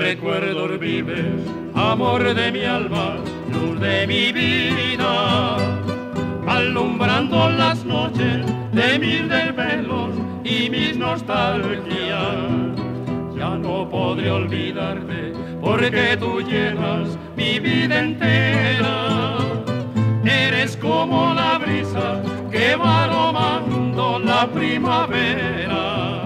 recuerdos vives, amor de mi alma, luz de mi vida, alumbrando las noches de mis desvelos y mis nostalgias. Ya no podré olvidarte, porque tú llenas mi vida entera. Eres como la brisa que va aromando la primavera.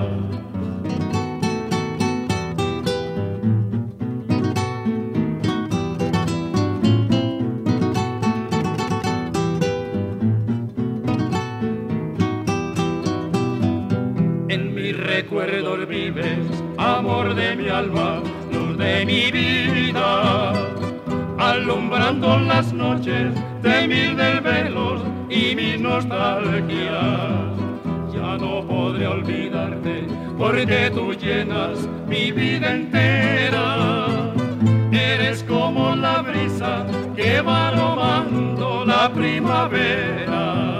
En mis recuerdos vives, amor de mi alma, luz de mi vida, alumbrando las noches de mis desvelos y mis nostalgias. Ya no podré olvidarte, porque tú llenas mi vida entera. Eres como la brisa que va aromando la primavera.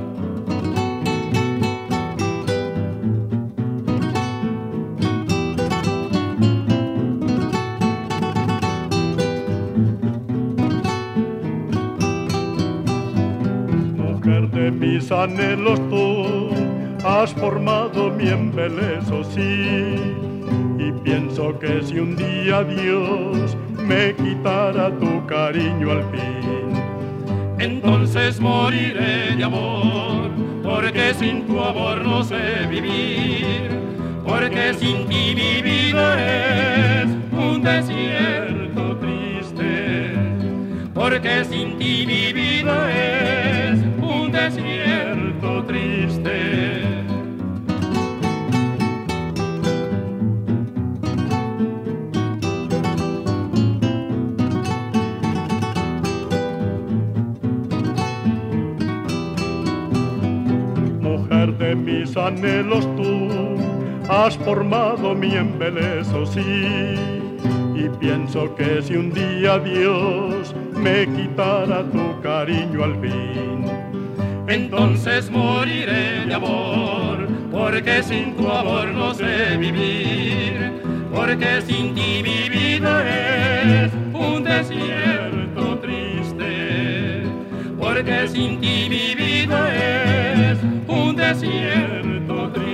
Mujer de mis anhelos, tú has formado mi embeleso, sí. Y pienso que si un día Dios me quitara tu cariño al fin, entonces moriré de amor, porque sin tu amor no sé vivir, porque sin ti mi vida es un desierto triste, porque sin ti mi vida es un desierto triste. Mujer de mis anhelos, tú has formado mi embeleso, sí. Y pienso que si un día Dios me quitara tu cariño al fin, entonces moriré de amor, porque sin tu amor no sé vivir, porque sin ti mi vida es un desierto triste, porque sin ti mi vida es un desierto triste.